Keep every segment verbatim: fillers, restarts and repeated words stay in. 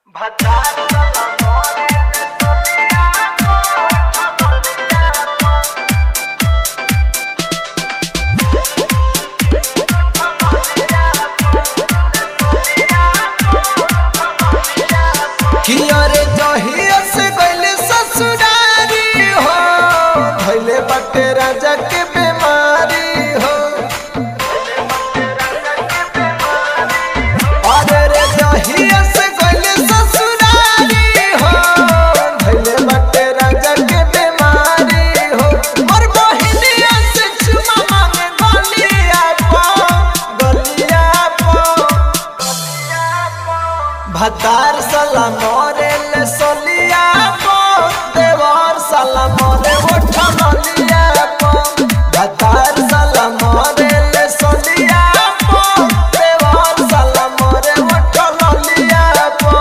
राजा के बीमारी हो अरे रे जहिया से गइले ससुरारी हो धइले बाटे राजा के बीमारी हो और बहिनिया से चुमा मांगे गलिया पो गलिया पो भतार साला मोरे ले सोलिया पो देवर साला मोरे उठा गलिया भतार साला मोरे ले सोलिया पो देवर साला मोरे उठा गलिया पो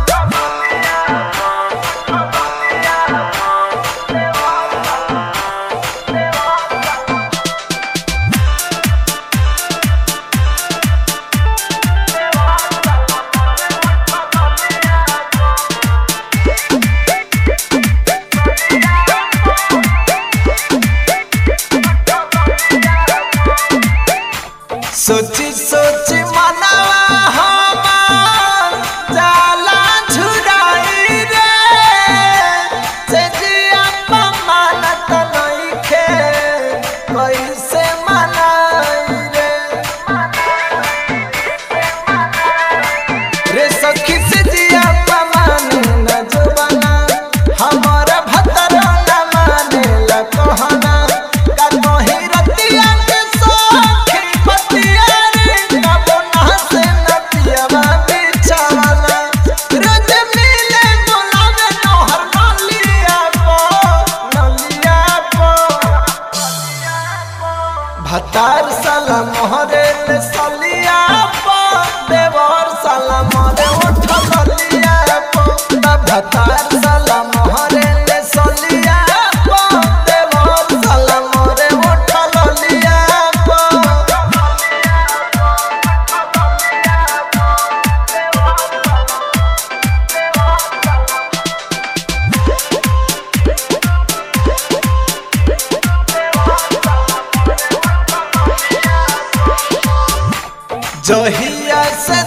सोची सोची मनवा हमार जाला झुराई रे से जिया मानत नइखे कैसे मनाई रे रे सखी से जिया माने न जुबाना हमारा भतरा न माने ला कहना का कही रतिया के सखी पतिया रे कबो ना से नतिया बिछावाला रोज मिले बोलावे नोहर नलिया पो नलिया पो भतार साला मोहरे ले सलिया पो देवर साला मोरे उठ गलिया पो भतार साला मोहरे ले सलिया पो देवर साला मोरे उठ गलिया पो जहिया से